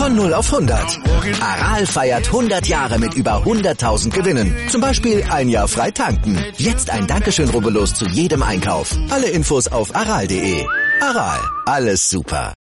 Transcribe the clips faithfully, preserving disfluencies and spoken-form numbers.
Von null auf hundert. Aral feiert hundert Jahre mit über hunderttausend Gewinnen. Zum Beispiel ein Jahr frei tanken. Jetzt ein Dankeschön, rubbellos zu jedem Einkauf. Alle Infos auf aral punkt de. Aral, alles super.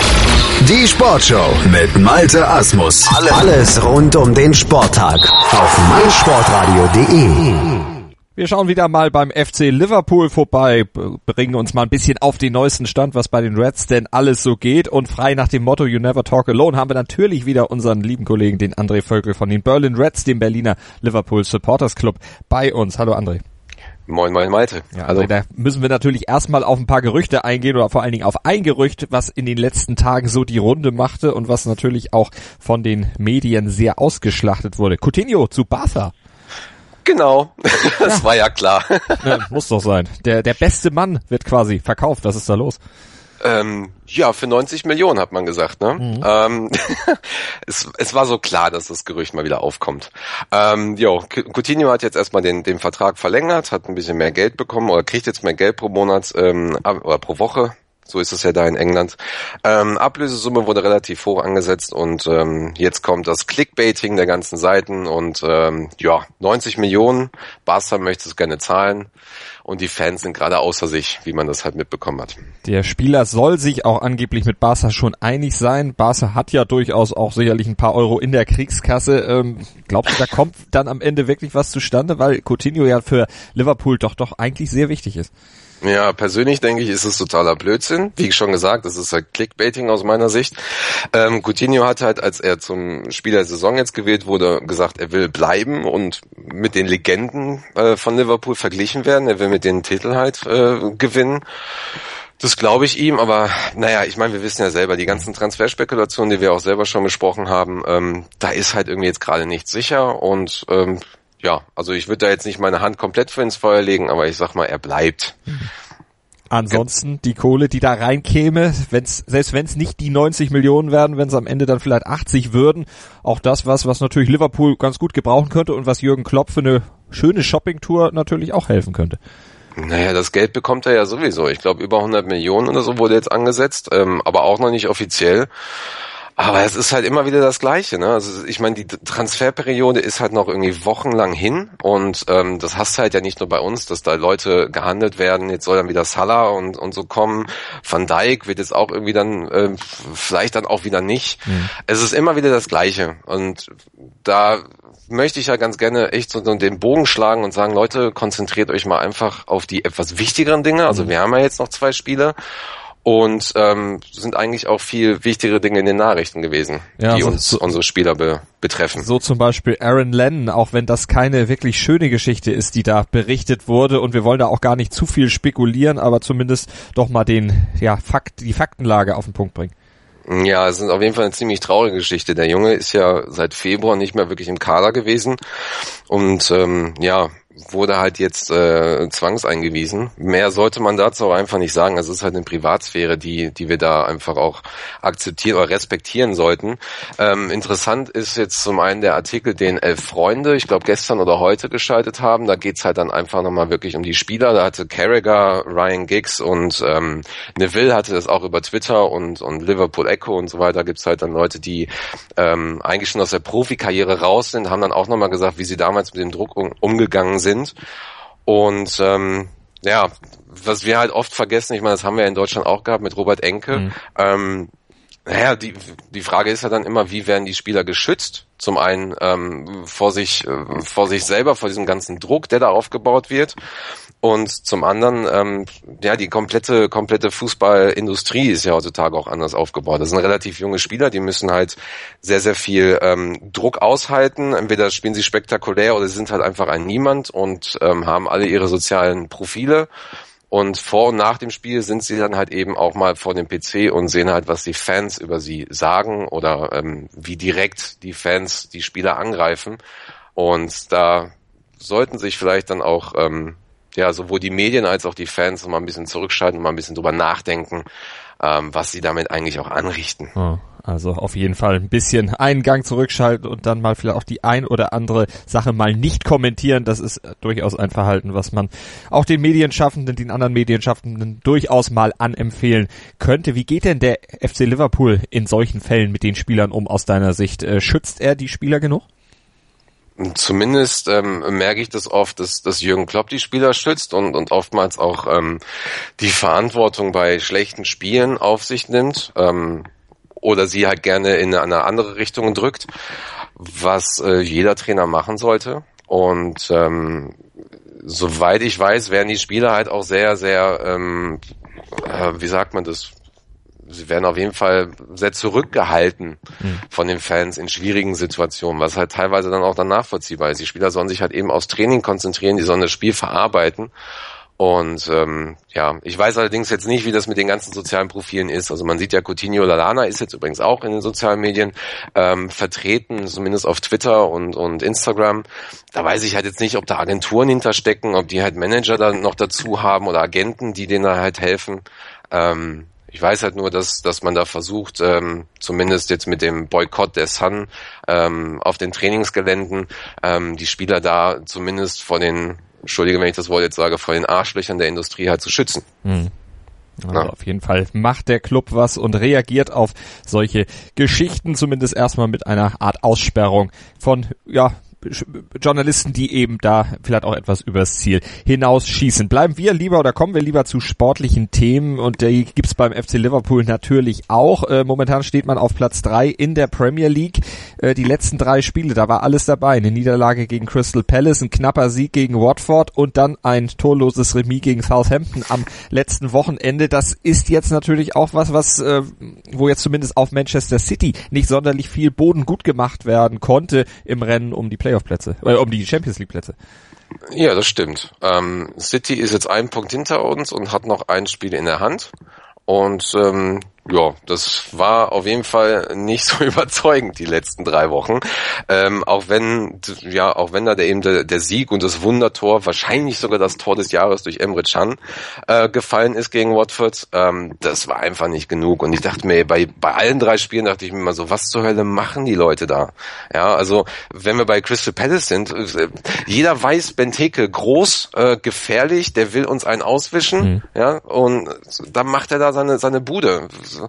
Die Sportshow mit Malte Asmus. Alles rund um den Sporttag auf meinsportradio punkt de. Wir schauen wieder mal beim F C Liverpool vorbei, bringen uns mal ein bisschen auf den neuesten Stand, was bei den Reds denn alles so geht. Und frei nach dem Motto You Never Talk Alone haben wir natürlich wieder unseren lieben Kollegen, den André Völkel von den Berlin Reds, dem Berliner Liverpool Supporters Club, bei uns. Hallo André. Moin, moin, Malte. Ja, also da müssen wir natürlich erstmal auf ein paar Gerüchte eingehen oder vor allen Dingen auf ein Gerücht, was in den letzten Tagen so die Runde machte und was natürlich auch von den Medien sehr ausgeschlachtet wurde. Coutinho zu Barca. Genau, das ja. war ja klar. Ja, muss doch sein. Der der beste Mann wird quasi verkauft. Was ist da los? Ähm, ja, für neunzig Millionen hat man gesagt, ne? Mhm. Ähm, es, es war so klar, dass das Gerücht mal wieder aufkommt. Ähm, jo, Coutinho hat jetzt erstmal den, den Vertrag verlängert, hat ein bisschen mehr Geld bekommen oder kriegt jetzt mehr Geld pro Monat ähm, oder pro Woche. So ist es ja da in England. Ähm, Ablösesumme wurde relativ hoch angesetzt und ähm, jetzt kommt das Clickbaiting der ganzen Seiten und ähm, ja, neunzig Millionen. Barca möchte es gerne zahlen und die Fans sind gerade außer sich, wie man das halt mitbekommen hat. Der Spieler soll sich auch angeblich mit Barca schon einig sein. Barca hat ja durchaus auch sicherlich ein paar Euro in der Kriegskasse. Ähm, glaubst du, da kommt dann am Ende wirklich was zustande, weil Coutinho ja für Liverpool doch doch eigentlich sehr wichtig ist? Ja, persönlich denke ich, ist es totaler Blödsinn. Wie schon gesagt, das ist halt Clickbaiting aus meiner Sicht. Ähm, Coutinho hat halt, als er zum Spieler der Saison jetzt gewählt wurde, gesagt, er will bleiben und mit den Legenden äh, von Liverpool verglichen werden. Er will mit den Titel halt äh, gewinnen. Das glaube ich ihm, aber naja, ich meine, wir wissen ja selber, die ganzen Transferspekulationen, die wir auch selber schon besprochen haben, ähm, da ist halt irgendwie jetzt gerade nichts sicher und ähm, ja, also ich würde da jetzt nicht meine Hand komplett für ins Feuer legen, aber ich sag mal, er bleibt. Ansonsten die Kohle, die da reinkäme, wenn's, selbst wenn es nicht die neunzig Millionen werden, wenn es am Ende dann vielleicht achtzig würden, auch das was, was natürlich Liverpool ganz gut gebrauchen könnte und was Jürgen Klopp für eine schöne Shoppingtour natürlich auch helfen könnte. Naja, das Geld bekommt er ja sowieso. Ich glaube, über hundert Millionen oder so wurde jetzt angesetzt, ähm, aber auch noch nicht offiziell. Aber es ist halt immer wieder das Gleiche, ne? Also ich meine, die Transferperiode ist halt noch irgendwie wochenlang hin und ähm, das hast du halt ja nicht nur bei uns, dass da Leute gehandelt werden. Jetzt soll dann wieder Salah und und so kommen. Van Dijk wird jetzt auch irgendwie dann äh, vielleicht dann auch wieder nicht. Mhm. Es ist immer wieder das Gleiche und da möchte ich ja ganz gerne echt so den Bogen schlagen und sagen, Leute, konzentriert euch mal einfach auf die etwas wichtigeren Dinge. Also wir haben ja jetzt noch zwei Spiele. Und ähm, sind eigentlich auch viel wichtigere Dinge in den Nachrichten gewesen, ja, die so, uns so, unsere Spieler be- betreffen. So zum Beispiel Aaron Lennon, auch wenn das keine wirklich schöne Geschichte ist, die da berichtet wurde. Und wir wollen da auch gar nicht zu viel spekulieren, aber zumindest doch mal den, ja, Fakt, die Faktenlage auf den Punkt bringen. Ja, es ist auf jeden Fall eine ziemlich traurige Geschichte. Der Junge ist ja seit Februar nicht mehr wirklich im Kader gewesen und ähm, ja, wurde halt jetzt äh, zwangseingewiesen. Mehr sollte man dazu auch einfach nicht sagen. Also es ist halt eine Privatsphäre, die die wir da einfach auch akzeptieren oder respektieren sollten. Ähm, interessant ist jetzt zum einen der Artikel, den elf Freunde, ich glaube gestern oder heute geschaltet haben. Da geht's halt dann einfach nochmal wirklich um die Spieler. Da hatte Carragher, Ryan Giggs und ähm, Neville hatte das auch über Twitter und und Liverpool Echo und so weiter. Gibt's halt dann Leute, die ähm, eigentlich schon aus der Profikarriere raus sind, haben dann auch nochmal gesagt, wie sie damals mit dem Druck um, umgegangen sind. sind. Und ähm, ja, was wir halt oft vergessen, ich meine, das haben wir in Deutschland auch gehabt mit Robert Enke, mhm. ähm, naja, die die Frage ist ja dann immer, wie werden die Spieler geschützt? Zum einen ähm, vor sich äh, vor sich selber, vor diesem ganzen Druck, der da aufgebaut wird. Und zum anderen, ähm, ja, die komplette komplette Fußballindustrie ist ja heutzutage auch anders aufgebaut. Das sind relativ junge Spieler, die müssen halt sehr, sehr viel ähm, Druck aushalten. Entweder spielen sie spektakulär oder sie sind halt einfach ein Niemand und ähm, haben alle ihre sozialen Profile. Und vor und nach dem Spiel sind sie dann halt eben auch mal vor dem P C und sehen halt, was die Fans über sie sagen oder ähm, wie direkt die Fans die Spieler angreifen. Und da sollten sich vielleicht dann auch ähm, ja, sowohl die Medien als auch die Fans mal ein bisschen zurückschalten, mal ein bisschen drüber nachdenken, ähm, was sie damit eigentlich auch anrichten. Oh. Also auf jeden Fall ein bisschen einen Gang zurückschalten und dann mal vielleicht auch die ein oder andere Sache mal nicht kommentieren. Das ist durchaus ein Verhalten, was man auch den Medienschaffenden, den anderen Medienschaffenden durchaus mal anempfehlen könnte. Wie geht denn der F C Liverpool in solchen Fällen mit den Spielern um aus deiner Sicht? Schützt er die Spieler genug? Zumindest ähm, merke ich das oft, dass, dass Jürgen Klopp die Spieler schützt und, und oftmals auch ähm, die Verantwortung bei schlechten Spielen auf sich nimmt. Ähm, oder sie halt gerne in eine andere Richtung drückt, was äh, jeder Trainer machen sollte. Und ähm, soweit ich weiß, werden die Spieler halt auch sehr, sehr, ähm, äh, wie sagt man das, sie werden auf jeden Fall sehr zurückgehalten mhm. von den Fans in schwierigen Situationen, was halt teilweise dann auch dann nachvollziehbar ist. Die Spieler sollen sich halt eben aufs Training konzentrieren, die sollen das Spiel verarbeiten. Und ähm, ja, ich weiß allerdings jetzt nicht, wie das mit den ganzen sozialen Profilen ist. Also man sieht ja, Coutinho Lallana ist jetzt übrigens auch in den sozialen Medien ähm, vertreten, zumindest auf Twitter und und Instagram. Da weiß ich halt jetzt nicht, ob da Agenturen hinterstecken, ob die halt Manager dann noch dazu haben oder Agenten, die denen da halt helfen. Ähm, ich weiß halt nur, dass dass man da versucht, ähm, zumindest jetzt mit dem Boykott der Sun ähm, auf den Trainingsgeländen, ähm, die Spieler da zumindest vor den Entschuldige, wenn ich das Wort jetzt sage, vor den Arschlöchern der Industrie halt zu schützen. Hm. Also ja. Auf jeden Fall macht der Club was und reagiert auf solche Geschichten, zumindest erstmal mit einer Art Aussperrung von, ja, Journalisten, die eben da vielleicht auch etwas übers Ziel hinausschießen. Bleiben wir lieber oder kommen wir lieber zu sportlichen Themen und die gibt's beim F C Liverpool natürlich auch. Äh, momentan steht man auf Platz drei in der Premier League. Äh, die letzten drei Spiele, da war alles dabei. Eine Niederlage gegen Crystal Palace, ein knapper Sieg gegen Watford und dann ein torloses Remis gegen Southampton am letzten Wochenende. Das ist jetzt natürlich auch was, was äh, wo jetzt zumindest auf Manchester City nicht sonderlich viel Boden gut gemacht werden konnte im Rennen um die Playoffs. Plätze, äh, um die Champions League Plätze. Ja, das stimmt. Ähm, City ist jetzt einen Punkt hinter uns und hat noch ein Spiel in der Hand. Und ähm, ja, das war auf jeden Fall nicht so überzeugend die letzten drei Wochen. Ähm, auch wenn, ja, auch wenn da der, eben der, der Sieg und das Wundertor, wahrscheinlich sogar das Tor des Jahres durch Emre Can äh, gefallen ist gegen Watford, ähm, das war einfach nicht genug. Und ich dachte mir, bei bei allen drei Spielen dachte ich mir mal so, was zur Hölle machen die Leute da? Ja, also wenn wir bei Crystal Palace sind, äh, jeder weiß, Benteke groß, äh, gefährlich, der will uns einen auswischen, mhm. ja, und dann macht er da seine seine Bude.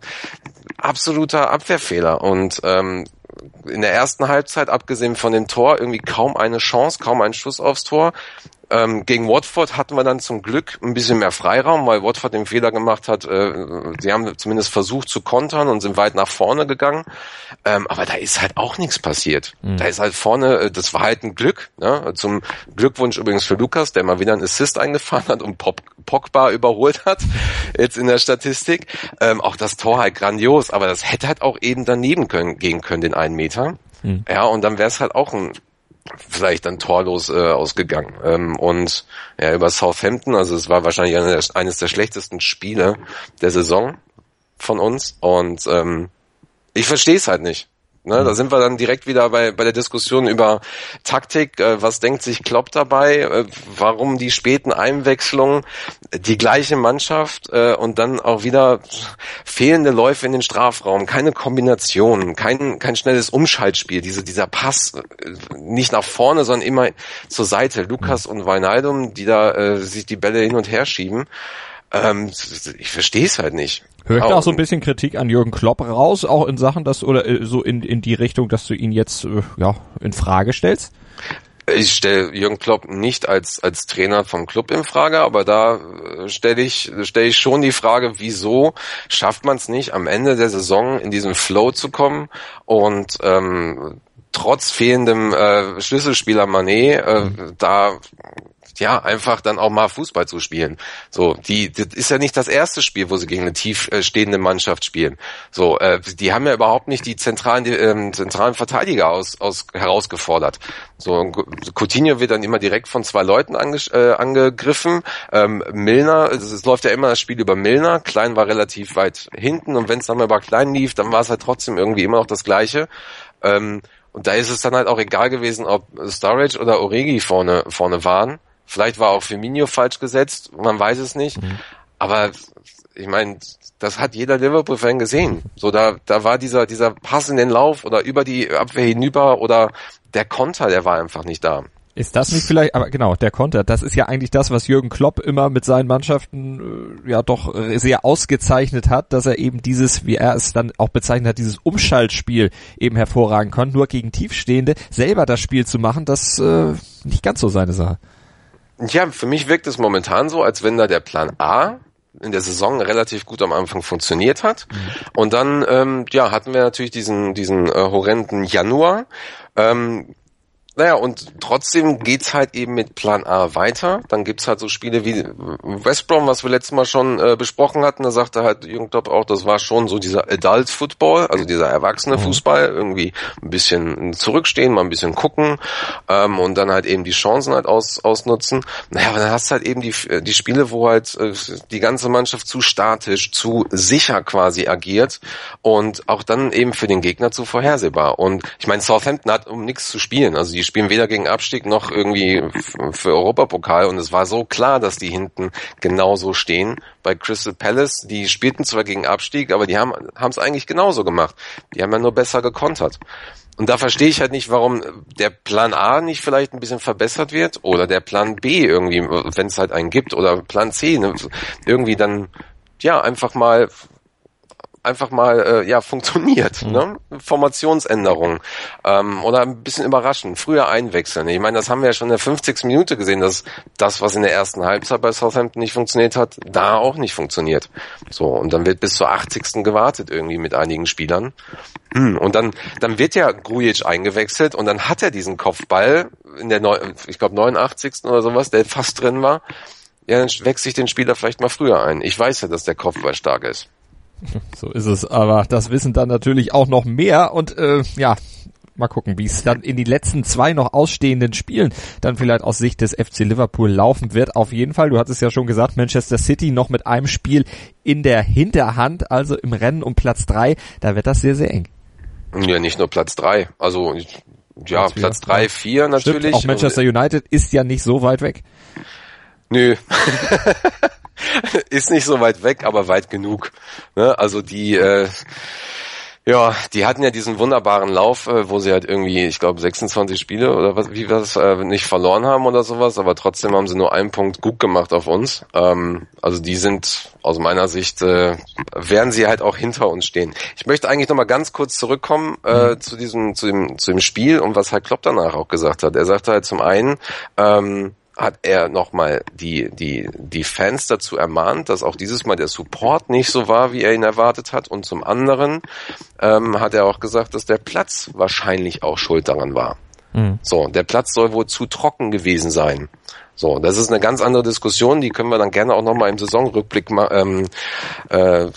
Absoluter Abwehrfehler und ähm, in der ersten Halbzeit, abgesehen von dem Tor, irgendwie kaum eine Chance, kaum ein Schuss aufs Tor. Ähm, gegen Watford hatten wir dann zum Glück ein bisschen mehr Freiraum, weil Watford den Fehler gemacht hat. Äh, sie haben zumindest versucht zu kontern und sind weit nach vorne gegangen. Ähm, aber da ist halt auch nichts passiert. Mhm. Da ist halt vorne, äh, das war halt ein Glück. Ne? Zum Glückwunsch übrigens für Lukas, der mal wieder einen Assist eingefahren hat und Pop, Pogba überholt hat, jetzt in der Statistik. Ähm, auch das Tor halt grandios, aber das hätte halt auch eben daneben können, gehen können, den einen Meter. Mhm. Ja, und dann wäre es halt auch ein vielleicht dann torlos äh, ausgegangen. Ähm, und ja, über Southampton, also es war wahrscheinlich eine, eines der schlechtesten Spiele der Saison von uns. Und ähm, ich verstehe es halt nicht. Ne, da sind wir dann direkt wieder bei bei der Diskussion über Taktik. Äh, was denkt sich Klopp dabei? Äh, warum die späten Einwechslungen? Die gleiche Mannschaft äh, und dann auch wieder fehlende Läufe in den Strafraum, keine Kombinationen, kein kein schnelles Umschaltspiel. Diese dieser Pass äh, nicht nach vorne, sondern immer zur Seite. Lukas und Wijnaldum, die da äh, sich die Bälle hin und her schieben. Ähm, ich verstehe es halt nicht. Höre ich da auch so ein bisschen Kritik an Jürgen Klopp raus, auch in Sachen, dass oder äh, so in in die Richtung, dass du ihn jetzt äh, ja in Frage stellst? Ich stelle Jürgen Klopp nicht als als Trainer vom Club in Frage, aber da äh, stelle ich stelle ich schon die Frage, wieso schafft man es nicht, am Ende der Saison in diesen Flow zu kommen und ähm, trotz fehlendem äh, Schlüsselspieler Mané äh, mhm. da ja, einfach dann auch mal Fußball zu spielen. So, die, das ist ja nicht das erste Spiel, wo sie gegen eine tief äh, stehende Mannschaft spielen. So, äh, die haben ja überhaupt nicht die zentralen, die, ähm, zentralen Verteidiger aus, aus herausgefordert. So, Coutinho wird dann immer direkt von zwei Leuten ange, äh, angegriffen. Ähm, Milner, es, es läuft ja immer das Spiel über Milner. Klein war relativ weit hinten und wenn es dann mal über Klein lief, dann war es halt trotzdem irgendwie immer noch das Gleiche. Ähm, und da ist es dann halt auch egal gewesen, ob Sturridge oder Origi vorne vorne waren. Vielleicht war auch Firmino falsch gesetzt, man weiß es nicht. Mhm. Aber ich meine, das hat jeder Liverpool-Fan gesehen. So, da, da war dieser, dieser Pass in den Lauf oder über die Abwehr hinüber oder der Konter, der war einfach nicht da. Ist das nicht vielleicht, aber genau, der Konter, das ist ja eigentlich das, was Jürgen Klopp immer mit seinen Mannschaften äh, ja doch sehr ausgezeichnet hat, dass er eben dieses, wie er es dann auch bezeichnet hat, dieses Umschaltspiel eben hervorragen kann. Nur gegen Tiefstehende selber das Spiel zu machen, das äh, nicht ganz so seine Sache. Ja, für mich wirkt es momentan so, als wenn da der Plan A in der Saison relativ gut am Anfang funktioniert hat. Mhm. Und dann ähm, ja hatten wir natürlich diesen diesen äh, horrenden Januar. Ähm, Naja, und trotzdem geht's halt eben mit Plan A weiter. Dann gibt's halt so Spiele wie West Brom, was wir letztes Mal schon äh, besprochen hatten. Da sagte halt Jürgen Klopp auch, das war schon so dieser Adult Football, also dieser erwachsene Fußball. Irgendwie ein bisschen zurückstehen, mal ein bisschen gucken ähm, und dann halt eben die Chancen halt aus, ausnutzen. Naja, aber dann hast du halt eben die die Spiele, wo halt äh, die ganze Mannschaft zu statisch, zu sicher quasi agiert und auch dann eben für den Gegner zu vorhersehbar. Und ich meine, Southampton hat um nichts zu spielen. Also die spielen weder gegen Abstieg noch irgendwie für Europapokal und es war so klar, dass die hinten genauso stehen. Bei Crystal Palace, die spielten zwar gegen Abstieg, aber die haben haben es eigentlich genauso gemacht. Die haben ja nur besser gekontert. Und da verstehe ich halt nicht, warum der Plan A nicht vielleicht ein bisschen verbessert wird oder der Plan B irgendwie, wenn es halt einen gibt, oder Plan C, ne, irgendwie dann ja einfach mal einfach mal äh, ja funktioniert, mhm. ne? Formationsänderung ähm, oder ein bisschen überraschend, früher einwechseln. Ich meine, das haben wir ja schon in der fünfzigsten Minute gesehen, dass das, was in der ersten Halbzeit bei Southampton nicht funktioniert hat, da auch nicht funktioniert. So, und dann wird bis zur achtzigsten gewartet irgendwie mit einigen Spielern. Hm, und dann dann wird ja Grujic eingewechselt und dann hat er diesen Kopfball in der Neu- ich glaube neunundachtzigsten oder sowas, der fast drin war. Ja, dann wechsle ich den Spieler vielleicht mal früher ein. Ich weiß ja, dass der Kopfball stark ist. So ist es, aber das wissen dann natürlich auch noch mehr und äh, ja, mal gucken, wie es dann in den letzten zwei noch ausstehenden Spielen dann vielleicht aus Sicht des F C Liverpool laufen wird. Auf jeden Fall, du hattest ja schon gesagt, Manchester City noch mit einem Spiel in der Hinterhand, also im Rennen um Platz drei, da wird das sehr, sehr eng. Ja, nicht nur Platz drei, also ja, Platz drei, vier natürlich. Stimmt, auch Manchester United ist ja nicht so weit weg. Nö. Ist nicht so weit weg, aber weit genug. Ne? Also die, äh, ja, die hatten ja diesen wunderbaren Lauf, äh, wo sie halt irgendwie, ich glaube, sechsundzwanzig Spiele oder was, wie wir das äh, nicht verloren haben oder sowas, aber trotzdem haben sie nur einen Punkt gut gemacht auf uns. Ähm, also die sind aus meiner Sicht, äh, werden sie halt auch hinter uns stehen. Ich möchte eigentlich nochmal ganz kurz zurückkommen äh, mhm. zu diesem, zu dem, zu dem Spiel und was halt Klopp danach auch gesagt hat. Er sagte halt zum einen, ähm, hat er nochmal die, die, die Fans dazu ermahnt, dass auch dieses Mal der Support nicht so war, wie er ihn erwartet hat. Und zum anderen ähm, hat er auch gesagt, dass der Platz wahrscheinlich auch schuld daran war. Mhm. So, der Platz soll wohl zu trocken gewesen sein. So, das ist eine ganz andere Diskussion, die können wir dann gerne auch nochmal im Saisonrückblick mal, ähm, äh,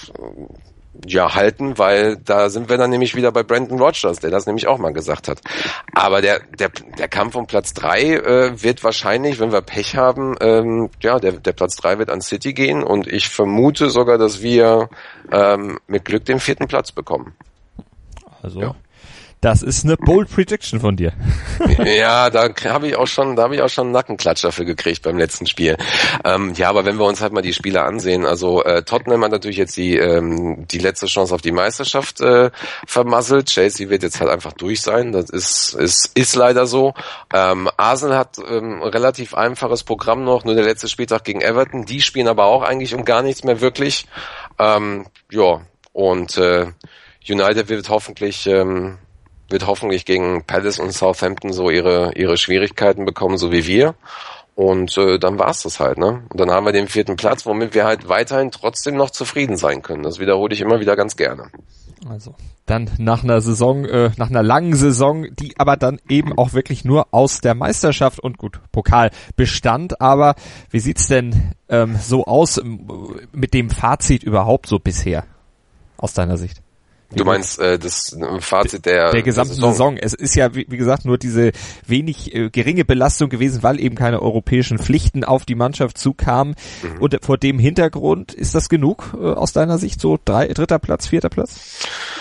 ja, halten, weil da sind wir dann nämlich wieder bei Brendan Rodgers, der das nämlich auch mal gesagt hat. Aber der der der Kampf um Platz drei äh, wird wahrscheinlich, wenn wir Pech haben, ähm, ja, der der Platz drei wird an City gehen und ich vermute sogar, dass wir ähm, mit Glück den vierten Platz bekommen. Also ja. Das ist eine bold Prediction von dir. Ja, da habe ich auch schon, da habe ich auch schon einen Nackenklatsch dafür gekriegt beim letzten Spiel. Ähm, ja, aber wenn wir uns halt mal die Spiele ansehen, also äh, Tottenham hat natürlich jetzt die ähm, die letzte Chance auf die Meisterschaft äh, vermasselt. Chelsea wird jetzt halt einfach durch sein. Das ist ist ist leider so. Ähm, Arsenal hat ähm, ein relativ einfaches Programm noch, nur der letzte Spieltag gegen Everton. Die spielen aber auch eigentlich um gar nichts mehr wirklich. Ähm, ja, und äh, United wird hoffentlich ähm, wird hoffentlich gegen Palace und Southampton so ihre ihre Schwierigkeiten bekommen, so wie wir. Und äh, dann war's das halt, ne? Und dann haben wir den vierten Platz, womit wir halt weiterhin trotzdem noch zufrieden sein können. Das wiederhole ich immer wieder ganz gerne. Also dann nach einer Saison, äh, nach einer langen Saison, die aber dann eben auch wirklich nur aus der Meisterschaft und gut, Pokal bestand. Aber wie sieht's denn ähm, so aus mit dem Fazit überhaupt so bisher aus deiner Sicht? Du meinst äh, das Fazit der der gesamten der Saison. Saison. Es ist ja, wie, wie gesagt, nur diese wenig äh, geringe Belastung gewesen, weil eben keine europäischen Pflichten auf die Mannschaft zukamen. Mhm. Und vor dem Hintergrund, ist das genug äh, aus deiner Sicht? So drei, dritter Platz, vierter Platz?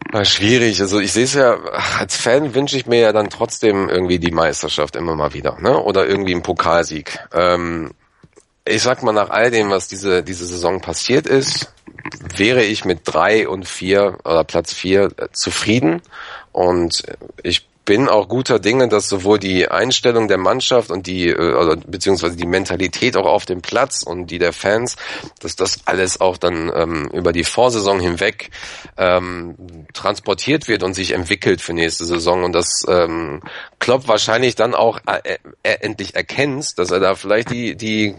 Na, schwierig. Also ich sehe es ja, als Fan wünsche ich mir ja dann trotzdem irgendwie die Meisterschaft immer mal wieder, ne? Oder irgendwie einen Pokalsieg. Ähm, ich sag mal, nach all dem, was diese diese Saison passiert ist, wäre ich mit drei und vier oder Platz vier äh, zufrieden. Und ich bin auch guter Dinge, dass sowohl die Einstellung der Mannschaft und die, oder beziehungsweise die Mentalität auch auf dem Platz und die der Fans, dass das alles auch dann ähm, über die Vorsaison hinweg ähm, transportiert wird und sich entwickelt für nächste Saison und dass ähm, Klopp wahrscheinlich dann auch äh, äh, endlich erkennt, dass er da vielleicht die die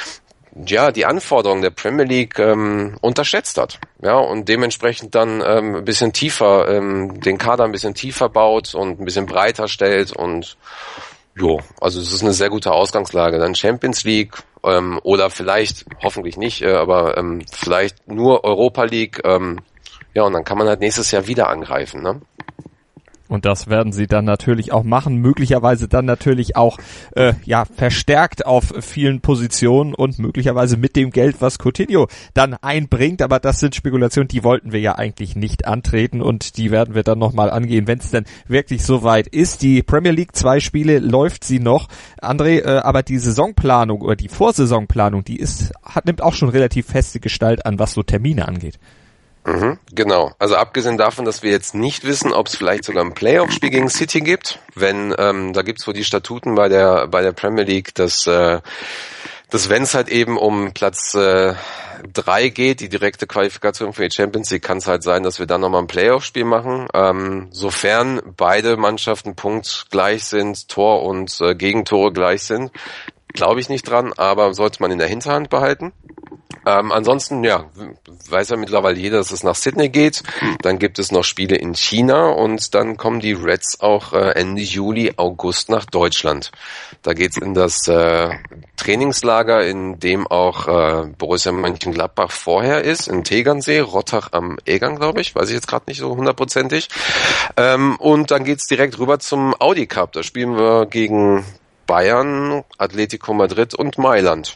ja, die Anforderungen der Premier League ähm, unterschätzt hat. Ja, und dementsprechend dann ähm, ein bisschen tiefer, ähm, den Kader ein bisschen tiefer baut und ein bisschen breiter stellt und jo, also es ist eine sehr gute Ausgangslage. Dann Champions League ähm, oder vielleicht, hoffentlich nicht, äh, aber ähm, vielleicht nur Europa League. Ähm, ja, und dann kann man halt nächstes Jahr wieder angreifen, ne? Und das werden sie dann natürlich auch machen, möglicherweise dann natürlich auch äh, ja verstärkt auf vielen Positionen und möglicherweise mit dem Geld, was Coutinho dann einbringt. Aber das sind Spekulationen, die wollten wir ja eigentlich nicht antreten und die werden wir dann nochmal angehen, wenn es denn wirklich soweit ist. Die Premier League, zwei Spiele läuft sie noch. André, äh, aber die Saisonplanung oder die Vorsaisonplanung, die ist hat nimmt auch schon relativ feste Gestalt an, was so Termine angeht. Mhm, genau. Also abgesehen davon, dass wir jetzt nicht wissen, ob es vielleicht sogar ein Playoff-Spiel gegen City gibt, wenn ähm, da gibt's wohl die Statuten bei der bei der Premier League, dass äh, dass wenn es halt eben um Platz äh, drei geht, die direkte Qualifikation für die Champions League, kann es halt sein, dass wir dann nochmal ein Playoff-Spiel machen. Ähm, sofern beide Mannschaften punktgleich sind, Tor und äh, Gegentore gleich sind, glaube ich nicht dran, aber sollte man in der Hinterhand behalten. Ähm, ansonsten, ja, weiß ja mittlerweile jeder, dass es nach Sydney geht. Dann gibt es noch Spiele in China und dann kommen die Reds auch äh, Ende Juli, August nach Deutschland. Da geht's in das äh, Trainingslager, in dem auch äh, Borussia Mönchengladbach vorher ist, in Tegernsee, Rottach am Egern, glaube ich, weiß ich jetzt gerade nicht so hundertprozentig. Ähm, und dann geht's direkt rüber zum Audi Cup. Da spielen wir gegen Bayern, Atletico Madrid und Mailand.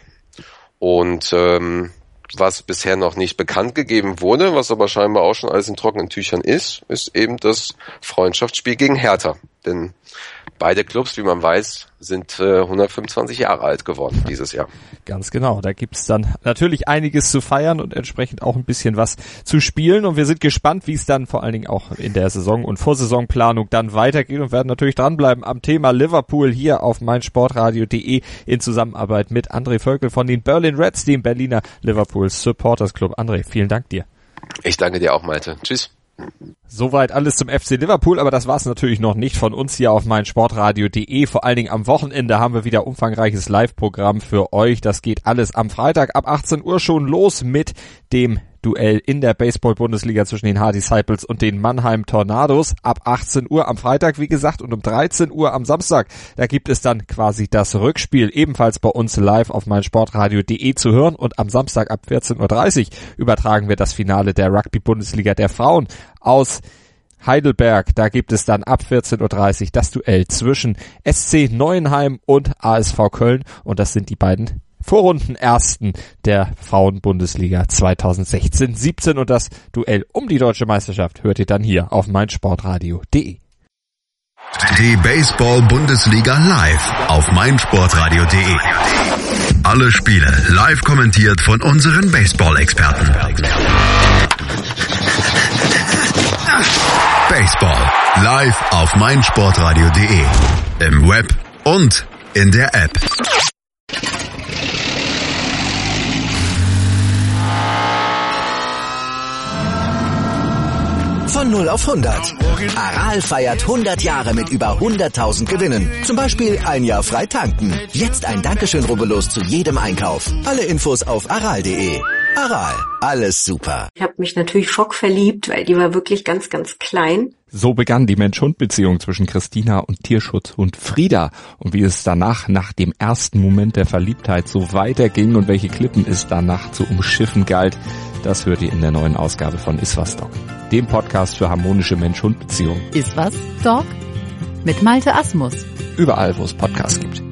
Und ähm, was bisher noch nicht bekannt gegeben wurde, was aber scheinbar auch schon alles in trockenen Tüchern ist, ist eben das Freundschaftsspiel gegen Hertha. Denn beide Clubs, wie man weiß, sind äh, hundertfünfundzwanzig Jahre alt geworden dieses Jahr. Ganz genau, da gibt's dann natürlich einiges zu feiern und entsprechend auch ein bisschen was zu spielen und wir sind gespannt, wie es dann vor allen Dingen auch in der Saison- und Vorsaisonplanung dann weitergeht und werden natürlich dranbleiben am Thema Liverpool hier auf meinsportradio punkt de in Zusammenarbeit mit André Völkel von den Berlin Reds, dem Berliner Liverpool Supporters Club. André, vielen Dank dir. Ich danke dir auch, Malte. Tschüss. Soweit alles zum F C Liverpool, aber das war's natürlich noch nicht von uns hier auf meinsportradio punkt de. Vor allen Dingen am Wochenende haben wir wieder umfangreiches Live-Programm für euch. Das geht alles am Freitag ab achtzehn Uhr schon los mit dem Duell in der Baseball-Bundesliga zwischen den Hard-Disciples und den Mannheim Tornados ab achtzehn Uhr am Freitag, wie gesagt, und um dreizehn Uhr am Samstag. Da gibt es dann quasi das Rückspiel, ebenfalls bei uns live auf meinsportradio punkt de zu hören und am Samstag ab vierzehn Uhr dreißig übertragen wir das Finale der Rugby-Bundesliga der Frauen aus Heidelberg. Da gibt es dann ab vierzehn Uhr dreißig das Duell zwischen S C Neuenheim und A S V Köln und das sind die beiden Vorrunden-Ersten der Frauen-Bundesliga zweitausendsechzehn siebzehn und das Duell um die deutsche Meisterschaft hört ihr dann hier auf meinsportradio punkt de. Die Baseball-Bundesliga live auf meinsportradio punkt de. Alle Spiele live kommentiert von unseren Baseball-Experten. Baseball live auf meinsportradio punkt de. Im Web und in der App. Von null auf hundert. Aral feiert hundert Jahre mit über hunderttausend Gewinnen. Zum Beispiel ein Jahr frei tanken. Jetzt ein Dankeschön, rubbellos zu jedem Einkauf. Alle Infos auf aral punkt de. Aral, alles super. Ich habe mich natürlich schockverliebt, weil die war wirklich ganz, ganz klein. So begann die Mensch-Hund-Beziehung zwischen Christina und Tierschutzhund Frieda. Und wie es danach, nach dem ersten Moment der Verliebtheit, so weiterging und welche Klippen es danach zu umschiffen galt, das hört ihr in der neuen Ausgabe von Iswas Dog, dem Podcast für harmonische Mensch-Hund-Beziehungen. Iswas Dog? Mit Malte Asmus. Überall, wo es Podcasts gibt.